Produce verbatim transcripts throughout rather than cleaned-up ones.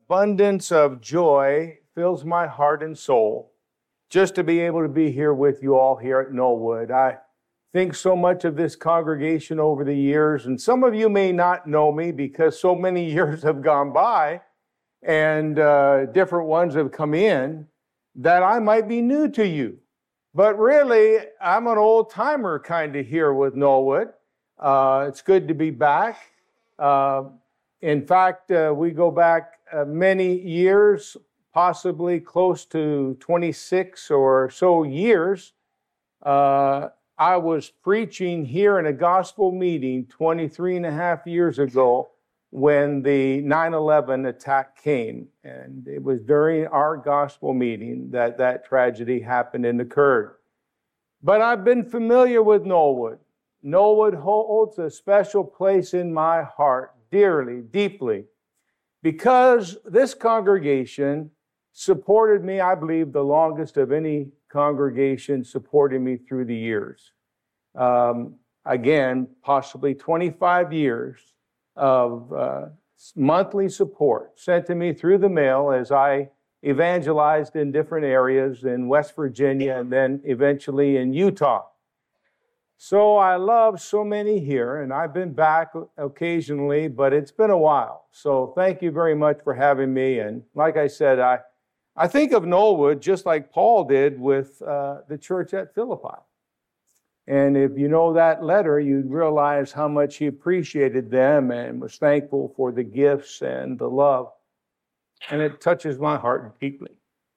abundance of joy fills my heart and soul just to be able to be here with you all here at Knollwood. I think so much of this congregation over the years, and some of you may not know me because so many years have gone by and uh, different ones have come in, that I might be new to you. But really, I'm an old-timer kind of here with Knollwood. Uh, it's good to be back. Uh, in fact, uh, we go back uh, many years, possibly close to twenty-six or so years. Uh, I was preaching here in a gospel meeting twenty-three and a half years ago when the nine eleven attack came. And it was during our gospel meeting that that tragedy happened and occurred. But I've been familiar with Knollwood. Knollwood holds a special place in my heart, dearly, deeply, because this congregation supported me, I believe, the longest of any congregation supported me through the years. Um, again, possibly twenty-five years of uh, monthly support sent to me through the mail as I evangelized in different areas in West Virginia and then eventually in Utah. So I love so many here, and I've been back occasionally, but it's been a while. So thank you very much for having me. And like I said, I, I think of Knollwood just like Paul did with uh, the church at Philippi. And if you know that letter, you'd realize how much he appreciated them and was thankful for the gifts and the love. And it touches my heart deeply.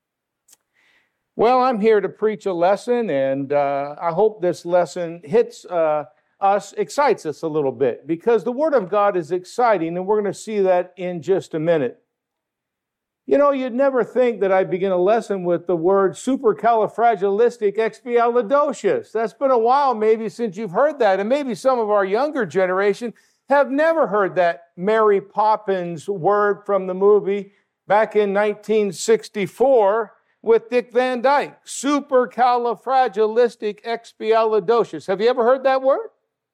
Well, I'm here to preach a lesson, and uh, I hope this lesson hits uh, us, excites us a little bit, because the Word of God is exciting, and we're going to see that in just a minute. You know, you'd never think that I'd begin a lesson with the word supercalifragilisticexpialidocious. That's been a while maybe since you've heard that, and maybe some of our younger generation have never heard that Mary Poppins word from the movie back in nineteen sixty-four with Dick Van Dyke. Supercalifragilisticexpialidocious. Have you ever heard that word?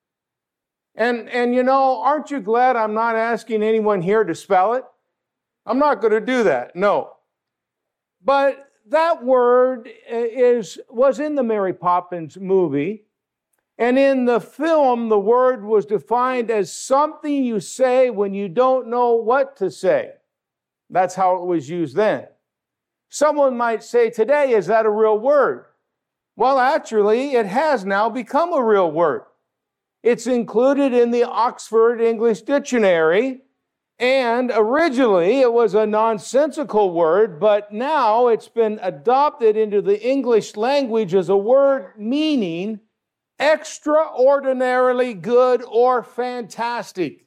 And, and you know, aren't you glad I'm not asking anyone here to spell it? I'm not going to do that, no. But that word is was in the Mary Poppins movie, and in the film, the word was defined as something you say when you don't know what to say. That's how it was used then. Someone might say today, is that a real word? Well, actually, it has now become a real word. It's included in the Oxford English Dictionary, and originally it was a nonsensical word, but now it's been adopted into the English language as a word meaning extraordinarily good or fantastic.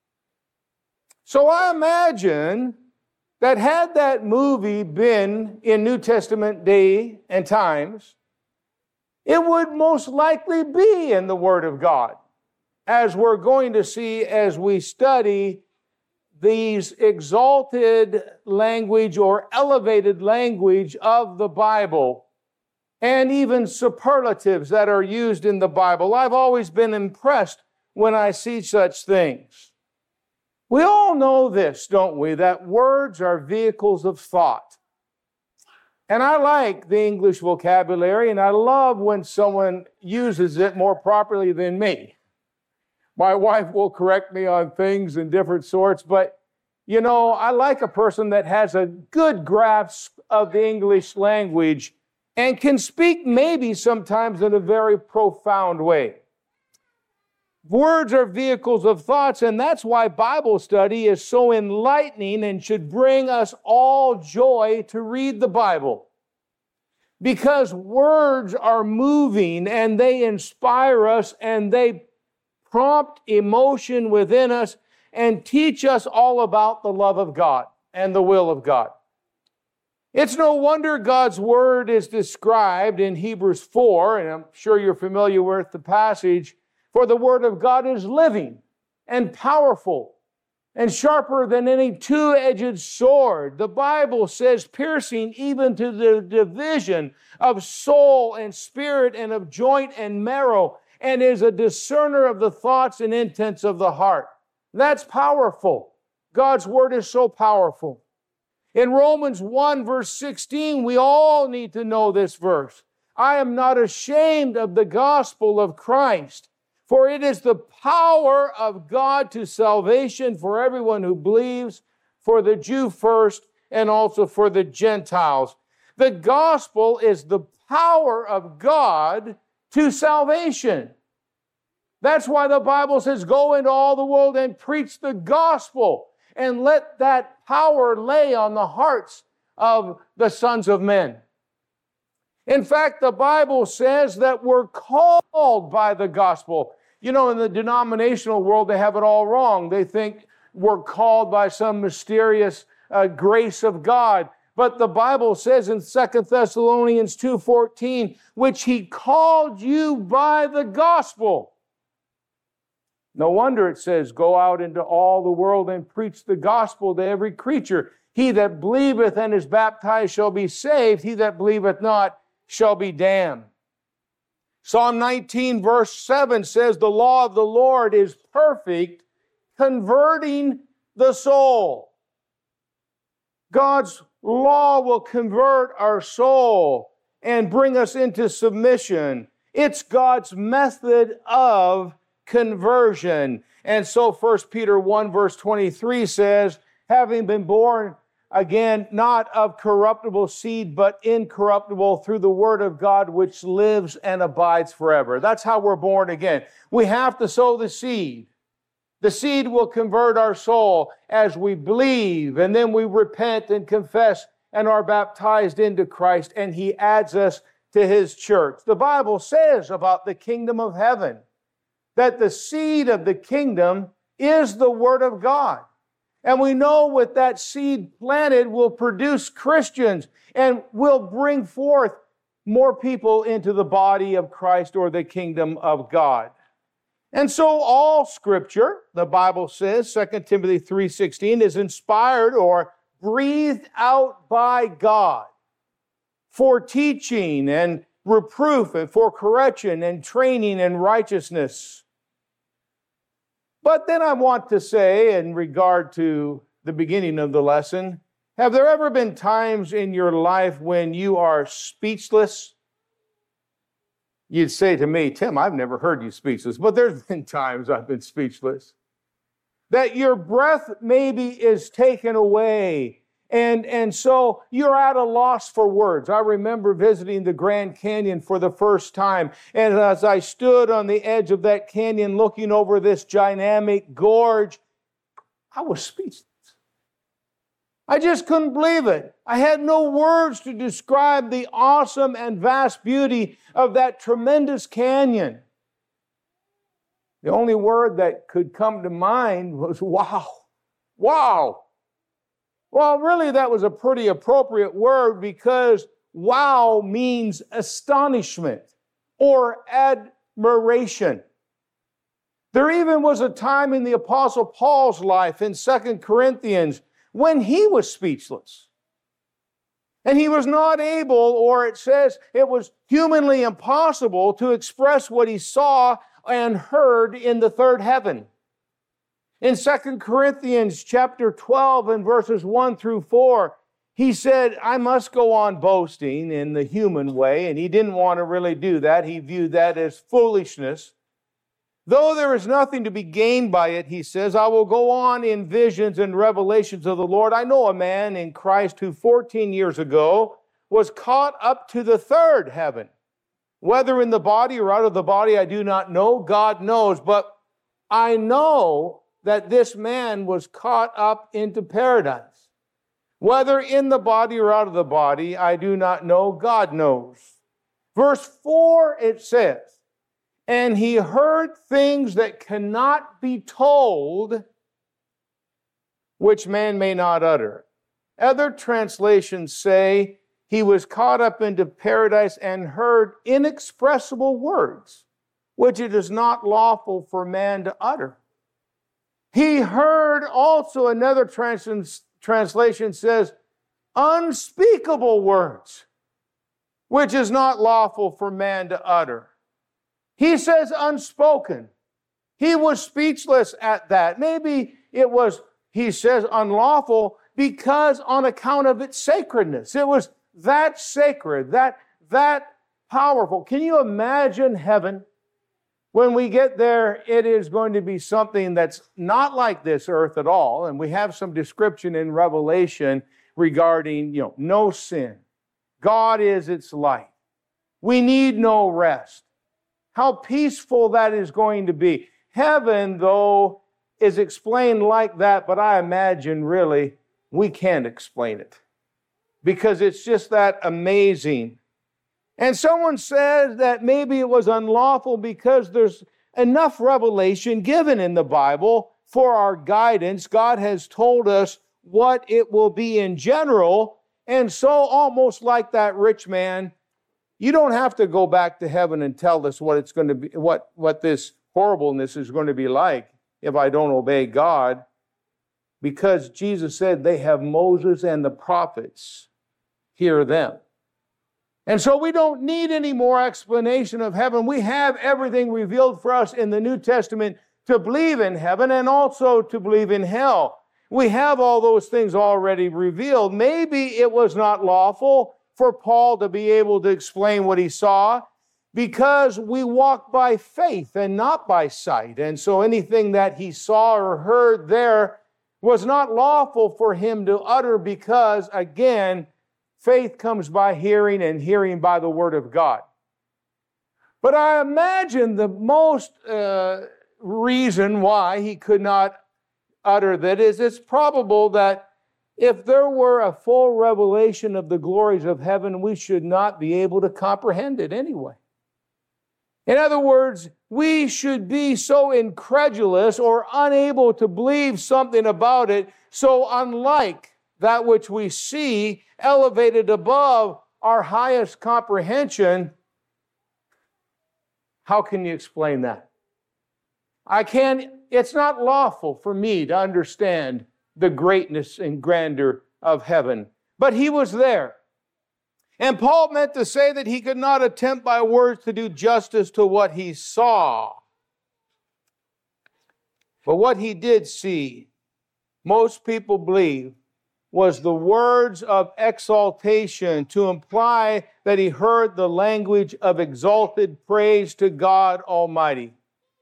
So I imagine that had that movie been in New Testament day and times, it would most likely be in the Word of God, as we're going to see as we study these exalted language or elevated language of the Bible, and even superlatives that are used in the Bible. I've always been impressed when I see such things. We all know this, don't we, that words are vehicles of thought. And I like the English vocabulary, and I love when someone uses it more properly than me. My wife will correct me on things in different sorts, but, you know, I like a person that has a good grasp of the English language and can speak maybe sometimes in a very profound way. Words are vehicles of thoughts, and that's why Bible study is so enlightening and should bring us all joy to read the Bible. Because words are moving, and they inspire us, and they prompt emotion within us, and teach us all about the love of God and the will of God. It's no wonder God's Word is described in Hebrews four, and I'm sure you're familiar with the passage, for the Word of God is living and powerful and sharper than any two-edged sword. The Bible says piercing even to the division of soul and spirit and of joint and marrow, and is a discerner of the thoughts and intents of the heart. That's powerful. God's Word is so powerful. In Romans one, verse sixteen, we all need to know this verse. I am not ashamed of the gospel of Christ, for it is the power of God to salvation for everyone who believes, for the Jew first, and also for the Gentiles. The gospel is the power of God to salvation. That's why the Bible says, go into all the world and preach the gospel, and let that power lay on the hearts of the sons of men. In fact, the Bible says that we're called by the gospel. You know, in the denominational world, they have it all wrong. They think we're called by some mysterious uh, grace of God. But the Bible says in Second Thessalonians two fourteen, which He called you by the gospel. No wonder it says, go out into all the world and preach the gospel to every creature. He that believeth and is baptized shall be saved. He that believeth not shall be damned. Psalm nineteen, verse seven says, the law of the Lord is perfect, converting the soul. God's law will convert our soul and bring us into submission. It's God's method of conversion. And so First Peter one, verse twenty-three says, having been born again, not of corruptible seed, but incorruptible through the word of God, which lives and abides forever. That's how we're born again. We have to sow the seed. The seed will convert our soul as we believe, and then we repent and confess and are baptized into Christ, and He adds us to His church. The Bible says about the kingdom of heaven that the seed of the kingdom is the word of God. And we know with that seed planted will produce Christians and will bring forth more people into the body of Christ or the kingdom of God. And so all Scripture, the Bible says, Second Timothy three sixteen, is inspired or breathed out by God for teaching and reproof and for correction and training in righteousness. But then I want to say, in regard to the beginning of the lesson, have there ever been times in your life when you are speechless? You'd say to me, Tim, I've never heard you speechless, but there's been times I've been speechless. That your breath maybe is taken away, and, and so you're at a loss for words. I remember visiting the Grand Canyon for the first time, and as I stood on the edge of that canyon looking over this dynamic gorge, I was speechless. I just couldn't believe it. I had no words to describe the awesome and vast beauty of that tremendous canyon. The only word that could come to mind was wow. Wow. Well, really, that was a pretty appropriate word because wow means astonishment or admiration. There even was a time in the Apostle Paul's life in Second Corinthians when he was speechless. And he was not able, or it says it was humanly impossible to express what he saw and heard in the third heaven. In Second Corinthians chapter twelve and verses one through four, he said, I must go on boasting in the human way, and he didn't want to really do that. He viewed that as foolishness. Though there is nothing to be gained by it, he says, I will go on in visions and revelations of the Lord. I know a man in Christ who fourteen years ago was caught up to the third heaven. Whether in the body or out of the body, I do not know. God knows. But I know that this man was caught up into paradise. Whether in the body or out of the body, I do not know. God knows. Verse four, it says, and he heard things that cannot be told, which man may not utter. Other translations say he was caught up into paradise and heard inexpressible words, which it is not lawful for man to utter. He heard also, another trans- translation says, unspeakable words, which is not lawful for man to utter. He says unspoken. He was speechless at that. Maybe it was, he says, unlawful. Because on account of its sacredness. It was that sacred, that, that powerful. Can you imagine heaven? When we get there, it is going to be something that's not like this earth at all. And we have some description in Revelation regarding, you know, no sin. God is its light. We need no rest. How peaceful that is going to be. Heaven, though, is explained like that, but I imagine really we can't explain it because it's just that amazing. And someone says that maybe it was unlawful because there's enough revelation given in the Bible for our guidance. God has told us what it will be in general. And so almost like that rich man, you don't have to go back to heaven and tell us what it's going to be, what, what this horribleness is going to be like if I don't obey God. Because Jesus said they have Moses and the prophets. Hear them. And so we don't need any more explanation of heaven. We have everything revealed for us in the New Testament to believe in heaven and also to believe in hell. We have all those things already revealed. Maybe it was not lawful for Paul to be able to explain what he saw because we walk by faith and not by sight. And so anything that he saw or heard there was not lawful for him to utter because, again, faith comes by hearing and hearing by the Word of God. But I imagine the most uh, reason why he could not utter that is it's probable that if there were a full revelation of the glories of heaven, we should not be able to comprehend it anyway. In other words, we should be so incredulous or unable to believe something about it, so unlike that which we see elevated above our highest comprehension. How can you explain that? I can't, it's not lawful for me to understand the greatness and grandeur of heaven. But he was there. And Paul meant to say that he could not attempt by words to do justice to what he saw. But what he did see, most people believe, was the words of exaltation to imply that he heard the language of exalted praise to God Almighty.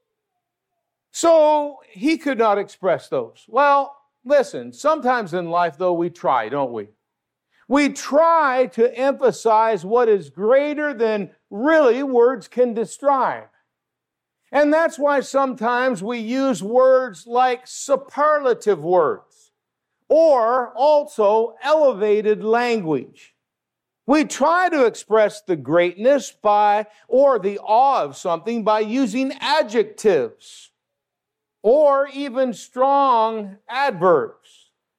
So he could not express those. Well, listen, sometimes in life, though, we try, don't we? We try to emphasize what is greater than really words can describe. And that's why sometimes we use words like superlative words or also elevated language. We try to express the greatness by or the awe of something by using adjectives or even strong adverbs.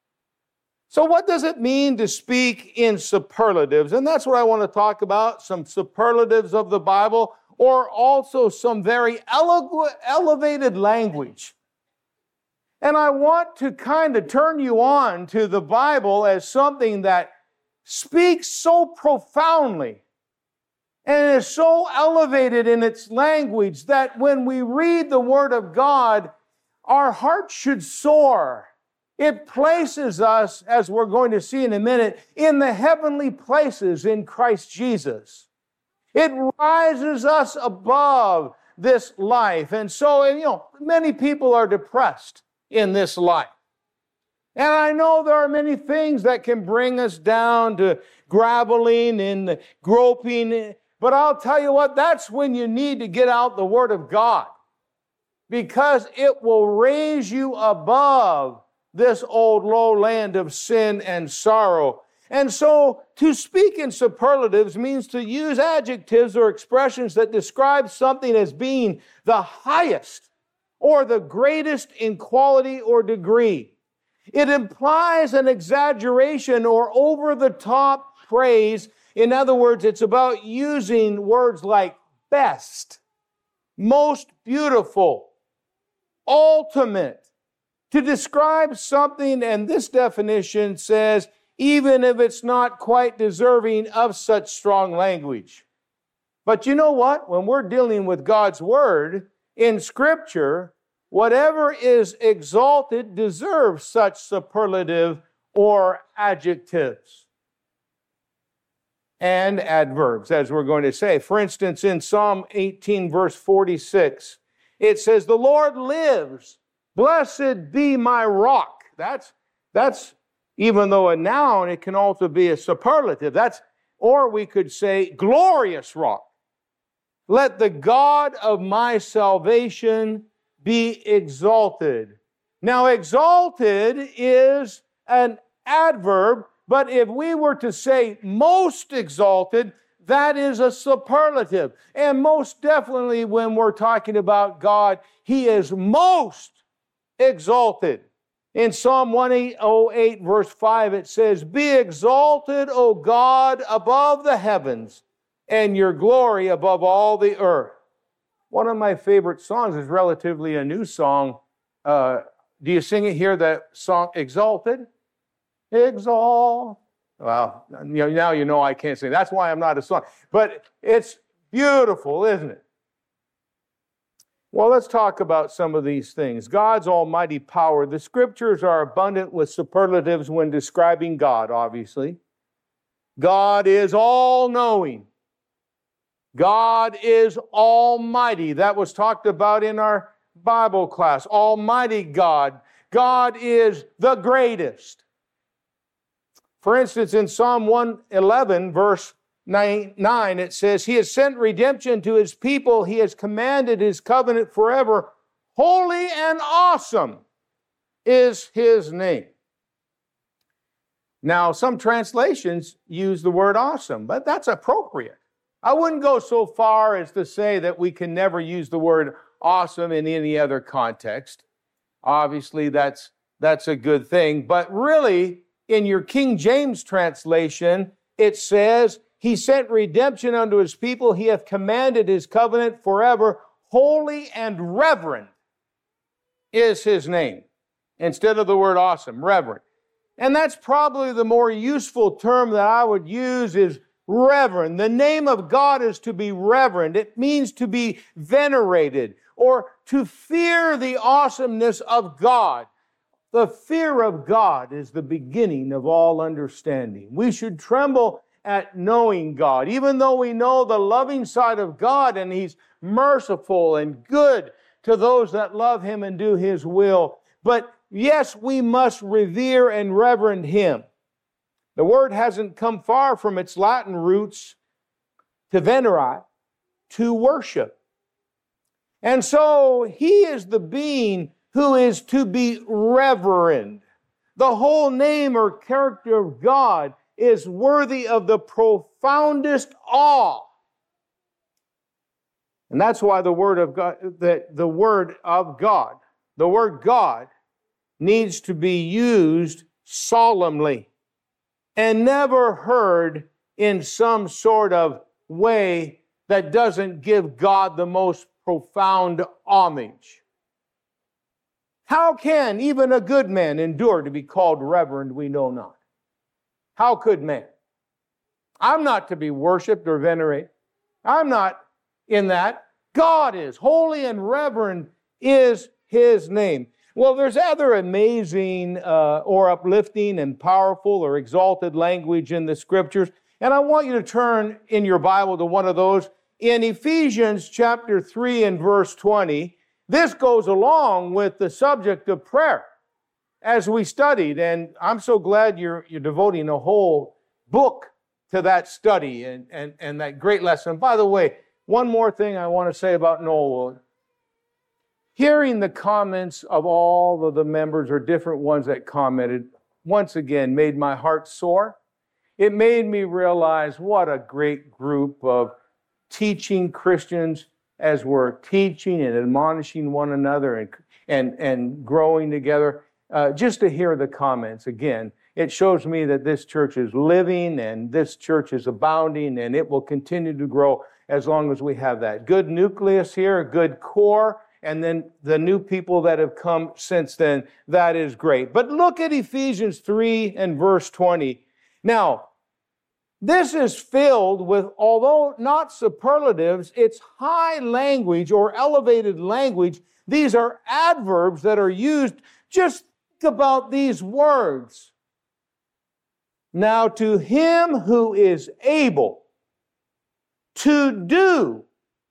So what does it mean to speak in superlatives? And that's what I want to talk about, some superlatives of the Bible, or also some very ele- elevated language. And I want to kind of turn you on to the Bible as something that speaks so profoundly and is so elevated in its language that when we read the Word of God, our hearts should soar. It places us, as we're going to see in a minute, in the heavenly places in Christ Jesus. It rises us above this life. And so, you know, many people are depressed in this life. And I know there are many things that can bring us down to groveling and groping. But I'll tell you what, that's when you need to get out the Word of God, because it will raise you above this old low land of sin and sorrow. And so to speak in superlatives means to use adjectives or expressions that describe something as being the highest or the greatest in quality or degree. It implies an exaggeration or over-the-top praise. In other words, it's about using words like best, most beautiful, ultimate, to describe something, and this definition says, even if it's not quite deserving of such strong language. But you know what? When we're dealing with God's Word in Scripture, whatever is exalted deserves such superlative or adjectives and adverbs, as we're going to say. For instance, in Psalm eighteen, verse forty-six, it says, "The Lord lives. Blessed be my rock." That's, that's, even though a noun, it can also be a superlative. That's, or we could say, glorious rock. "Let the God of my salvation be exalted." Now, exalted is an adverb, but if we were to say most exalted, that is a superlative. And most definitely when we're talking about God, He is most exalted. In Psalm one oh eight, verse five, it says, "Be exalted, O God, above the heavens, and your glory above all the earth." One of my favorite songs is relatively a new song. Uh, do you sing it here, that song, Exalted? Exalt. Well, you know, now you know I can't sing. That's why I'm not a song. But it's beautiful, isn't it? Well, let's talk about some of these things. God's almighty power. The scriptures are abundant with superlatives when describing God, obviously. God is all-knowing. God is almighty. That was talked about in our Bible class. Almighty God. God is the greatest. For instance, in Psalm one eleven, verse nine, it says, "He has sent redemption to His people. He has commanded His covenant forever. Holy and awesome is His name." Now, some translations use the word awesome, but that's appropriate. I wouldn't go so far as to say that we can never use the word awesome in any other context. Obviously, that's, that's a good thing. But really, in your King James translation, it says, "He sent redemption unto His people. He hath commanded His covenant forever. Holy and reverend is His name." Instead of the word awesome, reverend. And that's probably the more useful term that I would use, is reverend. The name of God is to be reverend. It means to be venerated or to fear the awesomeness of God. The fear of God is the beginning of all understanding. We should tremble at knowing God, even though we know the loving side of God and He's merciful and good to those that love Him and do His will. But yes, we must revere and reverend Him. The word hasn't come far from its Latin roots, to venerate, to worship. And so He is the being who is to be reverend. The whole name or character of God is worthy of the profoundest awe. And that's why the word of God, that the word of God, the word God needs to be used solemnly and never heard in some sort of way that doesn't give God the most profound homage. How can even a good man endure to be called reverend? We know not. How could man? I'm not to be worshiped or venerated. I'm not in that. God is. Holy and reverend is His name. Well, there's other amazing uh, or uplifting and powerful or exalted language in the Scriptures. And I want you to turn in your Bible to one of those. In Ephesians chapter three and verse twenty, this goes along with the subject of prayer as we studied. And I'm so glad you're, you're devoting a whole book to that study and, and, and that great lesson. By the way, one more thing I want to say about Knollwood. Hearing the comments of all of the members or different ones that commented, once again, made my heart soar. It made me realize what a great group of teaching Christians as we're teaching and admonishing one another and, and, and growing together. Uh, just to hear the comments again, it shows me that this church is living and this church is abounding, and it will continue to grow as long as we have that good nucleus here, a good core, and then the new people that have come since then. That is great. But look at Ephesians three and verse twenty. Now, this is filled with, although not superlatives, it's high language or elevated language. These are adverbs that are used. Just think about these words. Now to him who is able to do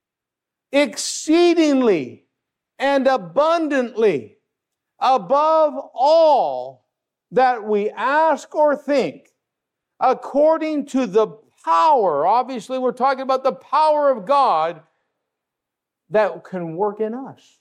exceedingly and abundantly above all that we ask or think, according to the power, obviously we're talking about the power of God that can work in us.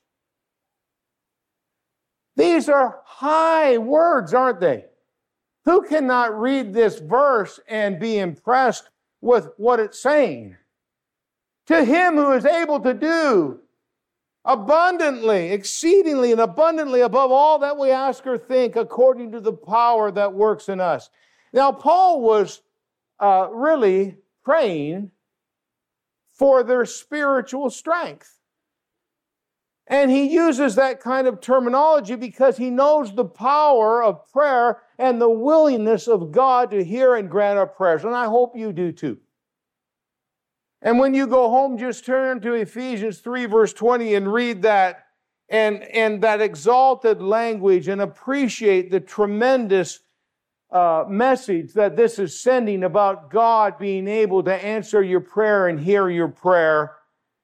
These are high words, aren't they? Who cannot read this verse and be impressed with what it's saying? To him who is able to do abundantly, exceedingly, and abundantly above all that we ask or think, according to the power that works in us. Now, Paul was uh, really praying for their spiritual strength. And he uses that kind of terminology because he knows the power of prayer and the willingness of God to hear and grant our prayers. And I hope you do too. And when you go home, just turn to Ephesians three, verse twenty, and read that and, and that exalted language and appreciate the tremendous uh, message that this is sending about God being able to answer your prayer and hear your prayer.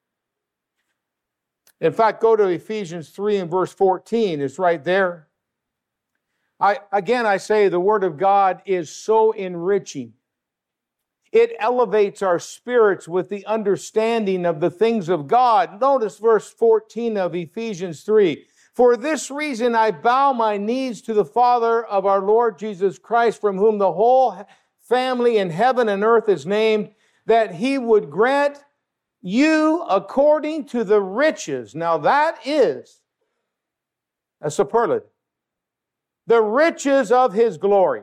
In fact, go to Ephesians three and verse fourteen. It's right there. I, again, I say the Word of God is so enriching. It elevates our spirits with the understanding of the things of God. Notice verse fourteen of Ephesians three. For this reason I bow my knees to the Father of our Lord Jesus Christ, from whom the whole family in heaven and earth is named, that He would grant you according to the riches. Now that is a superlative. The riches of His glory.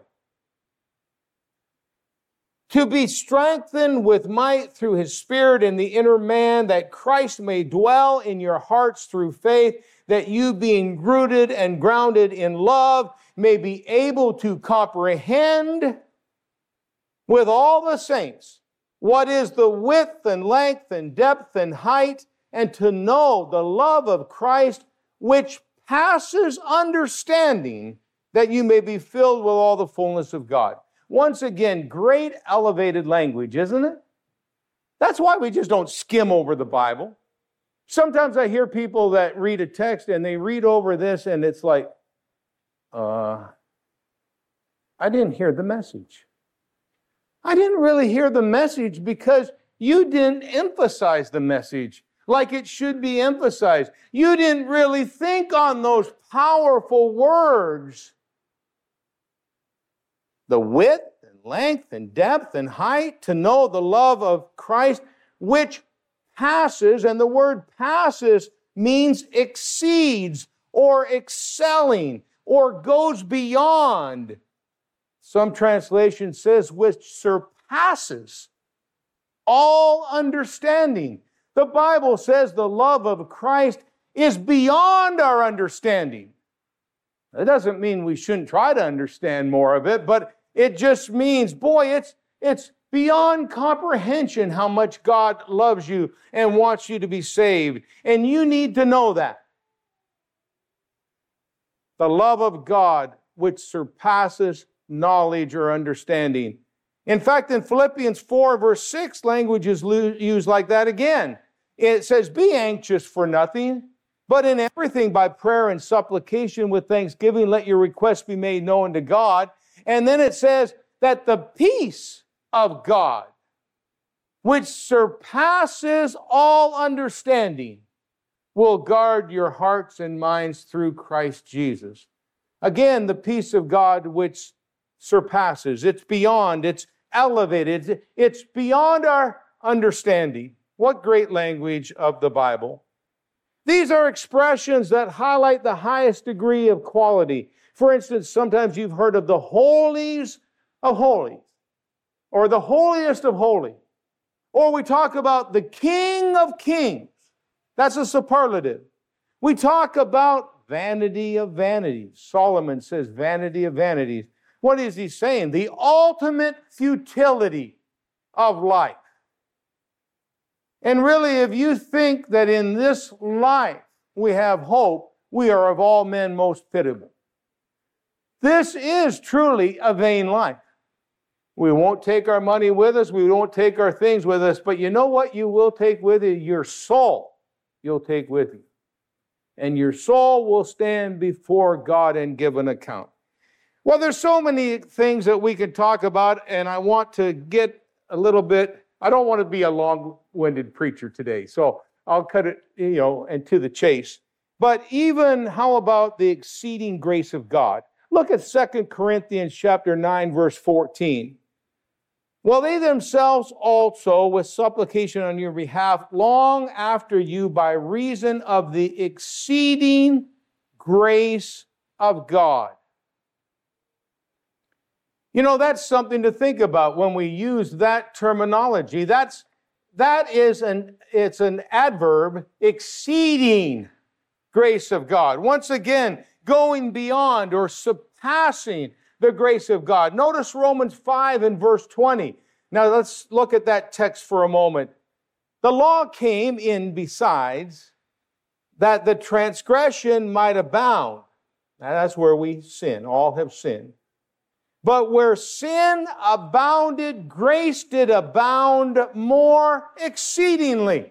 To be strengthened with might through His Spirit in the inner man, that Christ may dwell in your hearts through faith, that you, being rooted and grounded in love, may be able to comprehend with all the saints what is the width and length and depth and height, and to know the love of Christ, which passes understanding, that you may be filled with all the fullness of God. Once again, great elevated language, isn't it? That's why we just don't skim over the Bible. Sometimes I hear people that read a text and they read over this and it's like, uh, I didn't hear the message. I didn't really hear the message because you didn't emphasize the message like it should be emphasized. You didn't really think on those powerful words. The width and length and depth and height, to know the love of Christ, which passes, and the word passes means exceeds or excelling or goes beyond. Some translation says which surpasses all understanding. The Bible says the love of Christ is beyond our understanding. It doesn't mean we shouldn't try to understand more of it, but it just means, boy, it's, it's beyond comprehension how much God loves you and wants you to be saved. And you need to know that. The love of God which surpasses knowledge or understanding. In fact, in Philippians four, verse six, language is used like that again. It says, be anxious for nothing, but in everything by prayer and supplication with thanksgiving, let your requests be made known to God. And then it says that the peace of God, which surpasses all understanding, will guard your hearts and minds through Christ Jesus. Again, the peace of God which surpasses. It's beyond, it's elevated, it's beyond our understanding. What great language of the Bible. These are expressions that highlight the highest degree of quality. For instance, sometimes you've heard of the holies of holies, or the holiest of holy. Or we talk about the King of Kings. That's a superlative. We talk about vanity of vanities. Solomon says vanity of vanities. What is he saying? The ultimate futility of life. And really, if you think that in this life we have hope, we are of all men most pitiable. This is truly a vain life. We won't take our money with us. We won't take our things with us. But you know what you will take with you? Your soul you'll take with you. And your soul will stand before God and give an account. Well, there's so many things that we can talk about, and I want to get a little bit, I don't want to be a long-winded preacher today, so I'll cut it, you know, and to the chase. But even how about the exceeding grace of God? Look at Second Corinthians chapter nine, verse fourteen. Well, they themselves also, with supplication on your behalf, long after you by reason of the exceeding grace of God. You know, that's something to think about when we use that terminology. That's, that is an, it's an adverb, exceeding grace of God. Once again, going beyond or surpassing the grace of God. Notice Romans five and verse twenty. Now let's look at that text for a moment. The law came in besides that the transgression might abound. Now that's where we sin. All have sinned. But where sin abounded, grace did abound more exceedingly.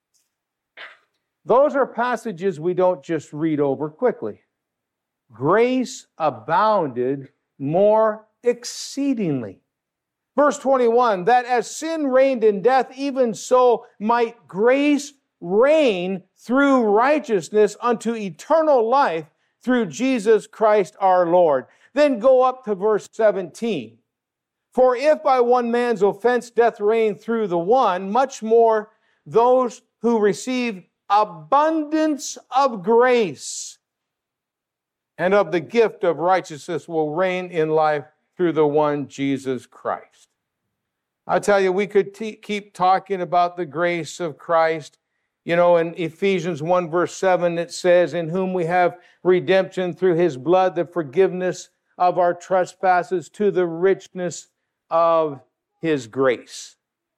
Those are passages we don't just read over quickly. Grace abounded more exceedingly. Verse twenty-one, that as sin reigned in death, even so might grace reign through righteousness unto eternal life through Jesus Christ our Lord. Then go up to verse seventeen. For if by one man's offense death reigned through the one, much more those who receive abundance of grace and of the gift of righteousness will reign in life through the one Jesus Christ. I tell you, we could t- keep talking about the grace of Christ. You know, in Ephesians one verse seven, it says, in whom we have redemption through his blood, the forgiveness of our trespasses to the richness of his grace.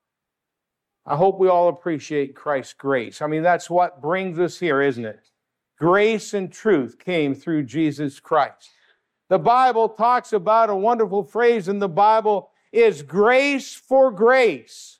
I hope we all appreciate Christ's grace. I mean, that's what brings us here, isn't it? Grace and truth came through Jesus Christ. The Bible talks about a wonderful phrase in the Bible is grace for grace.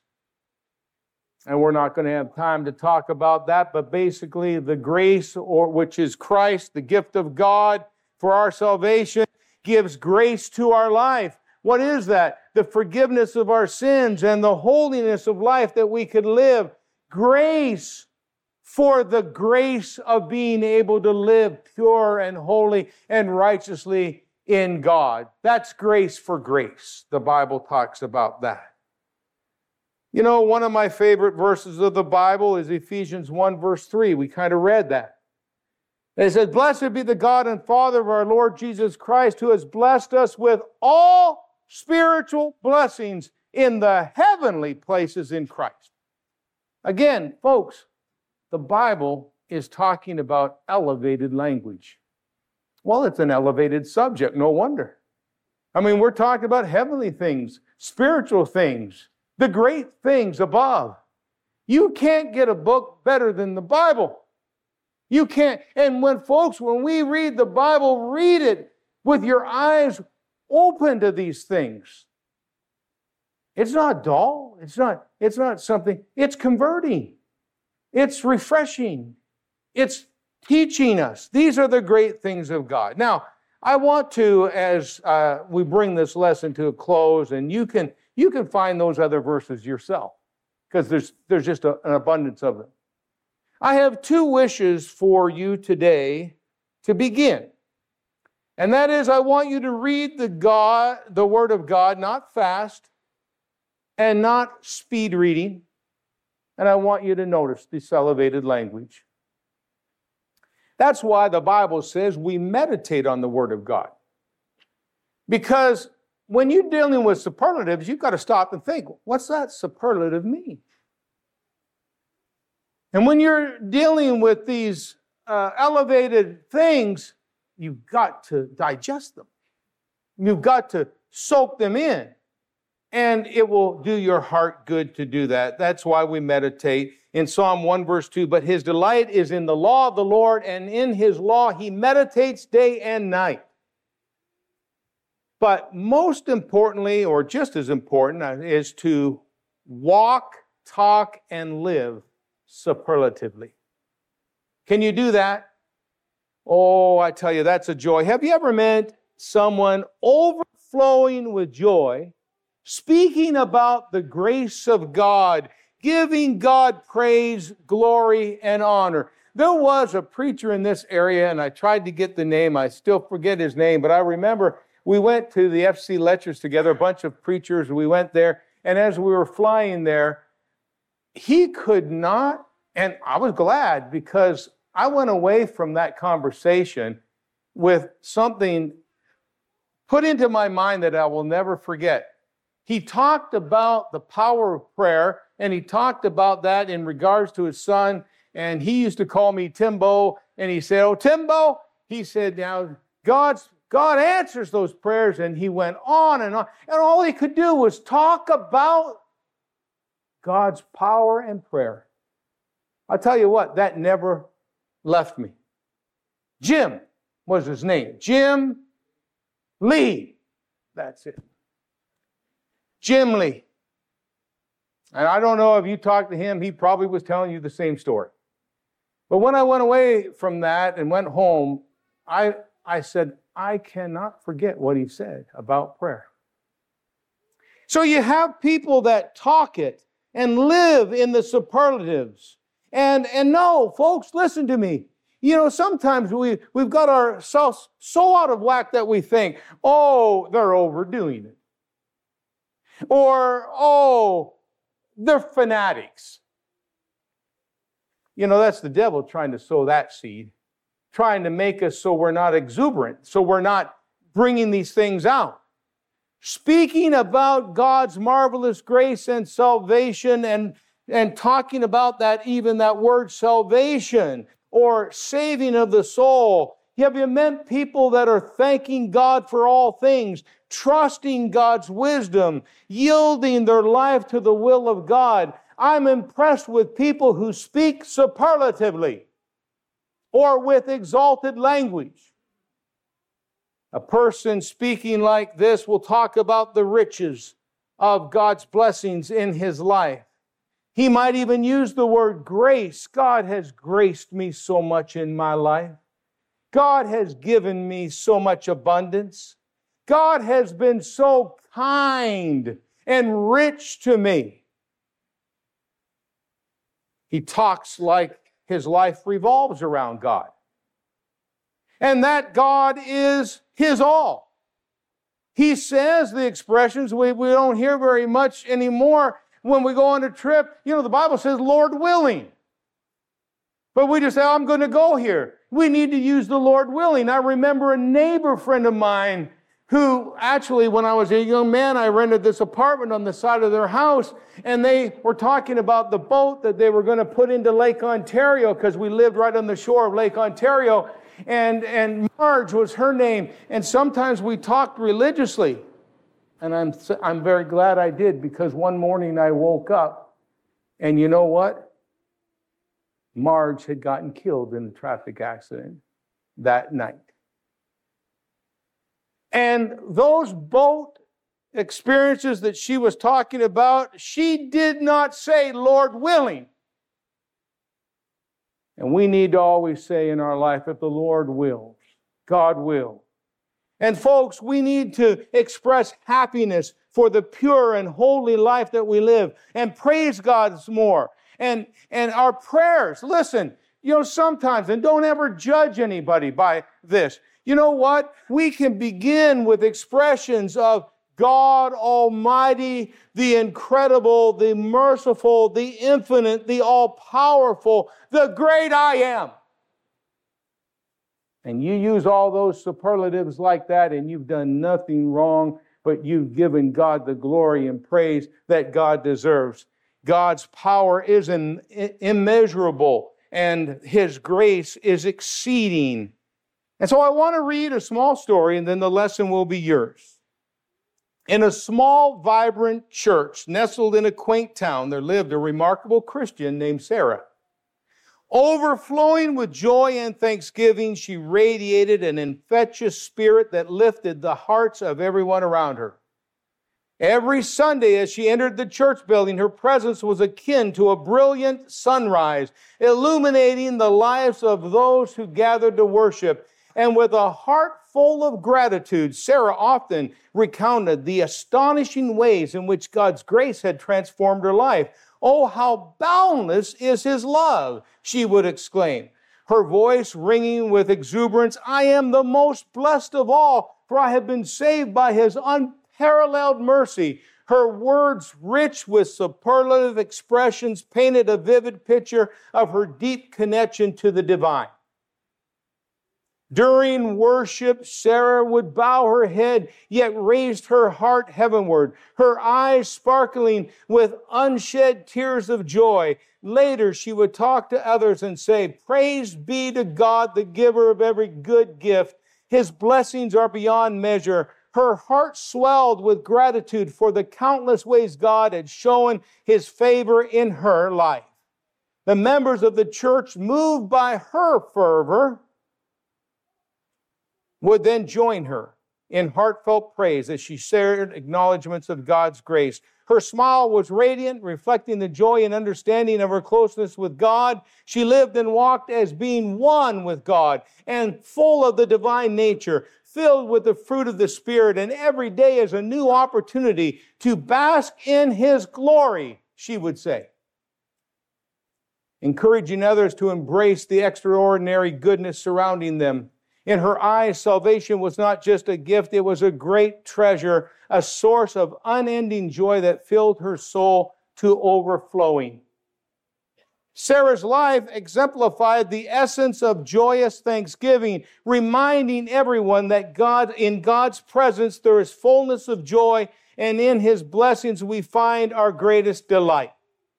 And we're not going to have time to talk about that, but basically the grace, or which is Christ, the gift of God for our salvation, gives grace to our life. What is that? The forgiveness of our sins and the holiness of life that we could live. Grace for the grace of being able to live pure and holy and righteously in God. That's grace for grace. The Bible talks about that. You know, one of my favorite verses of the Bible is Ephesians one verse three. We kind of read that. It says, blessed be the God and Father of our Lord Jesus Christ, who has blessed us with all spiritual blessings in the heavenly places in Christ. Again, folks, the Bible is talking about elevated language. Well, it's an elevated subject, no wonder. I mean, we're talking about heavenly things, spiritual things, the great things above. You can't get a book better than the Bible. You can't. And when folks, when we read the Bible, read it with your eyes open to these things. It's not dull. It's not, it's not something, it's converting. It's refreshing. It's teaching us. These are the great things of God. Now, I want to, as uh, we bring this lesson to a close, and you can you can find those other verses yourself, because there's there's just a, an abundance of them. I have two wishes for you today to begin. And that is, I want you to read the God, the Word of God, not fast and not speed reading. And I want you to notice this elevated language. That's why the Bible says we meditate on the Word of God. Because when you're dealing with superlatives, you've got to stop and think, what's that superlative mean? And when you're dealing with these uh, elevated things, you've got to digest them. You've got to soak them in. And it will do your heart good to do that. That's why we meditate in Psalm one verse two. But his delight is in the law of the Lord, and in his law he meditates day and night. But most importantly, or just as important, is to walk, talk, and live superlatively. Can you do that? Oh, I tell you, that's a joy. Have you ever met someone overflowing with joy, speaking about the grace of God, giving God praise, glory, and honor? There was a preacher in this area, and I tried to get the name. I still forget his name, but I remember we went to the F C lectures together, a bunch of preachers. We went there, and as we were flying there, he could not, and I was glad because I went away from that conversation with something put into my mind that I will never forget. He talked about the power of prayer, and he talked about that in regards to his son, and he used to call me Timbo, and he said, "Oh, Timbo," he said, "now God's God answers those prayers," and he went on and on, and all he could do was talk about God's power and prayer. I'll tell you what, that never left me. Jim was his name. Jim Lee. That's it. Jim Lee. And I don't know if you talked to him, he probably was telling you the same story. But when I went away from that and went home, I, I said, I cannot forget what he said about prayer. So you have people that talk it and live in the superlatives. And, and no, folks, listen to me. You know, sometimes we, we've got ourselves so out of whack that we think, oh, they're overdoing it. Or, oh, they're fanatics. You know, that's the devil trying to sow that seed, trying to make us so we're not exuberant, so we're not bringing these things out. Speaking about God's marvelous grace and salvation and, and talking about that, even that word salvation or saving of the soul. Have you met people that are thanking God for all things, trusting God's wisdom, yielding their life to the will of God? I'm impressed with people who speak superlatively or with exalted language. A person speaking like this will talk about the riches of God's blessings in his life. He might even use the word grace. God has graced me so much in my life. God has given me so much abundance. God has been so kind and rich to me. He talks like his life revolves around God. And that God is his all. He says the expressions we, we don't hear very much anymore when we go on a trip. You know, the Bible says, Lord willing. But we just say, I'm going to go here. We need to use the Lord willing. I remember a neighbor friend of mine who actually, when I was a young man, I rented this apartment on the side of their house, and they were talking about the boat that they were going to put into Lake Ontario because we lived right on the shore of Lake Ontario. And, and Marge was her name. And sometimes we talked religiously. And I'm, I'm very glad I did, because one morning I woke up, and you know what? Marge had gotten killed in a traffic accident that night. And those boat experiences that she was talking about, she did not say, Lord willing. And we need to always say in our life, if the Lord wills, God will. And folks, we need to express happiness for the pure and holy life that we live and praise God more. And, and our prayers, listen, you know, sometimes, and don't ever judge anybody by this. You know what? We can begin with expressions of God Almighty, the incredible, the merciful, the infinite, the all-powerful, the great I am. And you use all those superlatives like that, and you've done nothing wrong, but you've given God the glory and praise that God deserves. God's power is in, immeasurable, and His grace is exceeding. And so I want to read a small story, and then the lesson will be yours. In a small, vibrant church nestled in a quaint town, there lived a remarkable Christian named Sarah. Overflowing with joy and thanksgiving, she radiated an infectious spirit that lifted the hearts of everyone around her. Every Sunday as she entered the church building, her presence was akin to a brilliant sunrise, illuminating the lives of those who gathered to worship. And with a heart full of gratitude, Sarah often recounted the astonishing ways in which God's grace had transformed her life. "Oh, how boundless is His love," she would exclaim, her voice ringing with exuberance. "I am the most blessed of all, for I have been saved by His unparalleled mercy." Her words, rich with superlative expressions, painted a vivid picture of her deep connection to the divine. During worship, Sarah would bow her head, yet raised her heart heavenward, her eyes sparkling with unshed tears of joy. Later, she would talk to others and say, "Praise be to God, the giver of every good gift. His blessings are beyond measure." Her heart swelled with gratitude for the countless ways God had shown His favor in her life. The members of the church, moved by her fervor, would then join her in heartfelt praise as she shared acknowledgments of God's grace. Her smile was radiant, reflecting the joy and understanding of her closeness with God. She lived and walked as being one with God and full of the divine nature, filled with the fruit of the Spirit, and every day is a new opportunity to bask in His glory, she would say. Encouraging others to embrace the extraordinary goodness surrounding them. In her eyes, salvation was not just a gift, it was a great treasure, a source of unending joy that filled her soul to overflowing. Sarah's life exemplified the essence of joyous thanksgiving, reminding everyone that God, in God's presence there is fullness of joy, and in His blessings we find our greatest delight.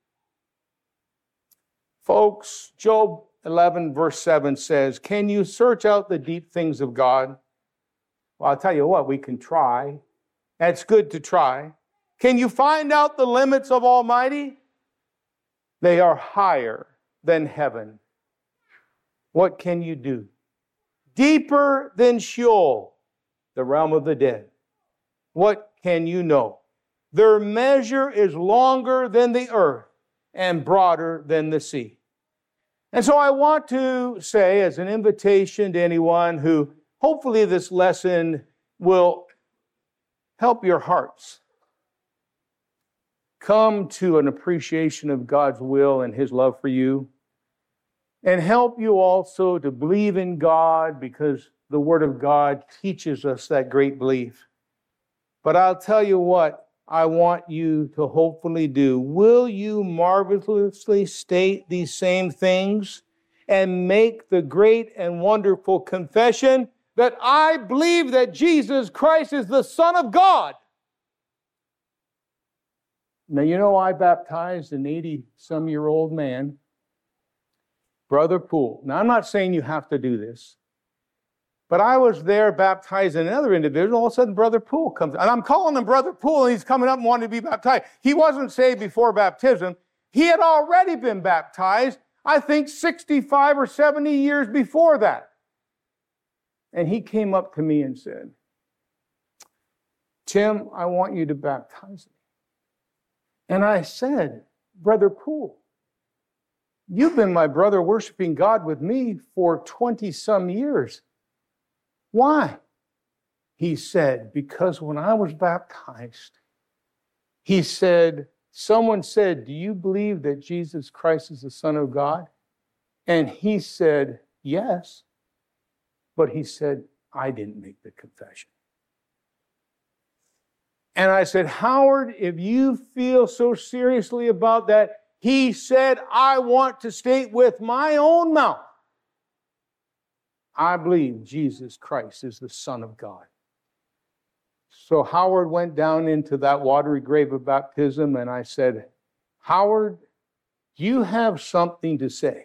Folks, Job eleven verse seven says, "Can you search out the deep things of God?" Well, I'll tell you what, we can try. That's good to try. Can you find out the limits of Almighty? They are higher than heaven. What can you do? Deeper than Sheol, the realm of the dead. What can you know? Their measure is longer than the earth and broader than the sea. And so I want to say, as an invitation to anyone who hopefully this lesson will help your hearts come to an appreciation of God's will and His love for you, and help you also to believe in God, because the Word of God teaches us that great belief. But I'll tell you what I want you to hopefully do. Will you marvelously state these same things and make the great and wonderful confession that I believe that Jesus Christ is the Son of God? Now, you know, I baptized an eighty-some-year-old man, Brother Poole. Now, I'm not saying you have to do this, but I was there baptizing another individual. All of a sudden, Brother Poole comes. And I'm calling him Brother Poole, and he's coming up and wanting to be baptized. He wasn't saved before baptism. He had already been baptized, I think, sixty-five or seventy years before that. And he came up to me and said, "Tim, I want you to baptize me." And I said, "Brother Poole, you've been my brother worshiping God with me for twenty-some years. Why?" He said, "Because when I was baptized," he said, "someone said, 'Do you believe that Jesus Christ is the Son of God?' And he said, 'Yes.' But he said, 'I didn't make the confession.'" And I said, "Howard, if you feel so seriously about that," he said, "I want to state with my own mouth, I believe Jesus Christ is the Son of God." So Howard went down into that watery grave of baptism, and I said, "Howard, you have something to say."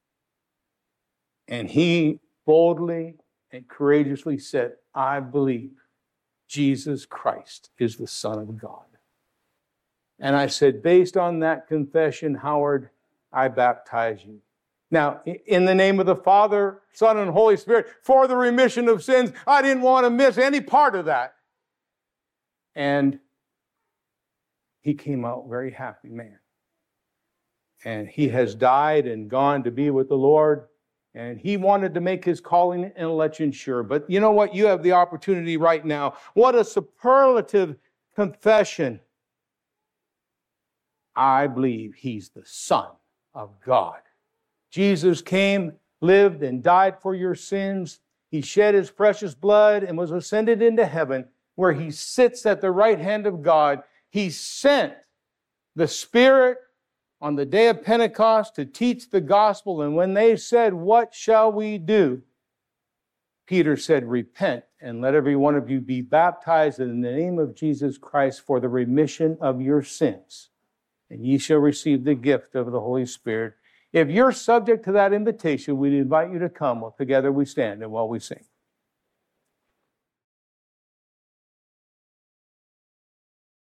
And he boldly and courageously said, "I believe Jesus Christ is the Son of God." And I said, "Based on that confession, Howard, I baptize you." Now, in the name of the Father, Son, and Holy Spirit, for the remission of sins, I didn't want to miss any part of that. And he came out very happy man. And he has died and gone to be with the Lord. And he wanted to make his calling and election sure. But you know what? You have the opportunity right now. What a superlative confession. I believe he's the Son of God. Jesus came, lived, and died for your sins. He shed his precious blood and was ascended into heaven, where he sits at the right hand of God. He sent the Spirit on the day of Pentecost to teach the gospel. And when they said, "What shall we do?" Peter said, "Repent, and let every one of you be baptized in the name of Jesus Christ for the remission of your sins, and ye shall receive the gift of the Holy Spirit." If you're subject to that invitation, we'd invite you to come. Well, together we stand and while we sing.